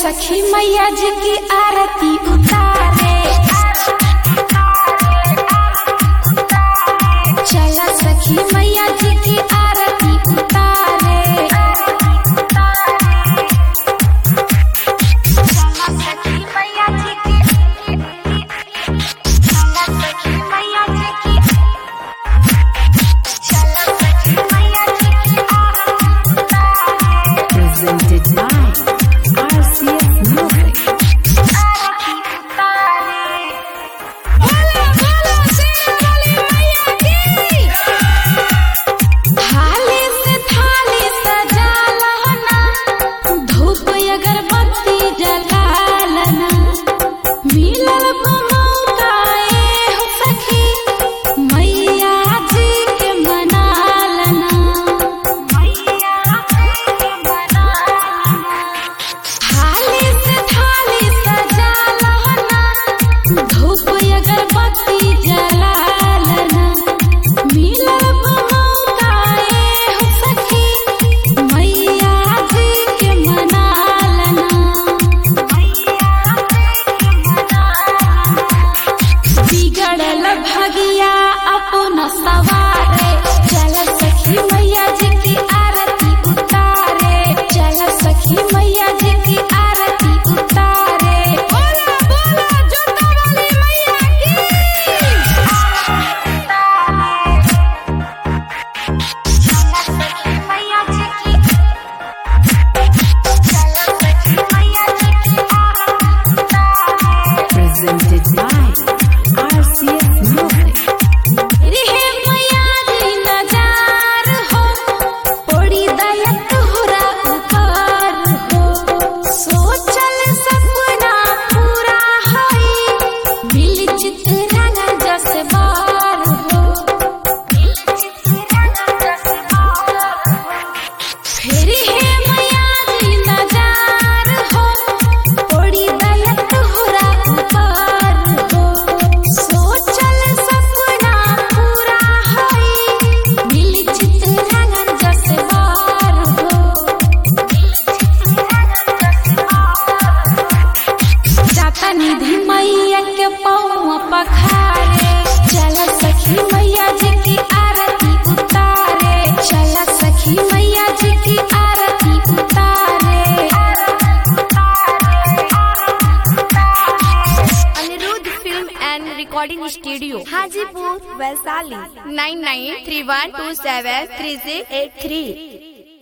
सखी मैया जी की आरती उतारे, चला सखी मैया जी की आरती उतारे, चला सखी मैया जी की, चला सखी मैया जी की, चला सखी मैया जी की आरती उतारे। Presented by RCS Music. भगिया अपना सवारे, चला सखी मैया जी की आरती उतारे, चला सखी मैया जी की आरती उतारे। बोला बोला जोता वाली मैया की चला सखी मैया जी की, चला सखी मैया जी की आरती उतारे। Presented by RCS Music. रे मैया जी नजार हो, पड़ी दया तोहरा ऊपर हो, सोचल सपना पूरा होई, मिल चितरंगा जस बार हो, मिल चितरंगा जस बार हो। फिर हे मैया जी नजार हो, पड़ी दया तोहरा ऊपर हो, सोचल सपना पूरा होई, मिल चितरंगा जस बार हो, मिल चितरंगा जस बार हो। जाता निधि मैया के पौआ पखारे, चला सखी मैया जी की आरती उतारे, चला सखी मैया जी की आरती उतारे। Anirudh film and recording studio, Hajipur, Vaishali. 9931273683।